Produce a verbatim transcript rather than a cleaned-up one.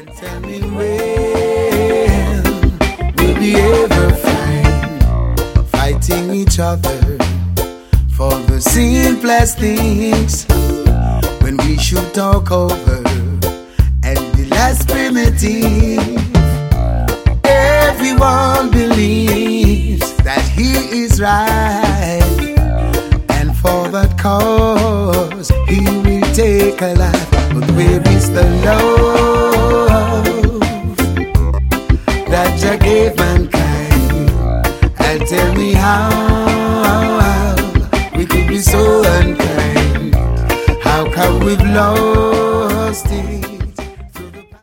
And tell me when will we ever find fighting each other for the simplest things, when we should talk over and be less primitive. Everyone believes that he is right, and for that cause he will take a life. But where is the love that Jah gave mankind? And tell me how we could be so unkind. How come we've lost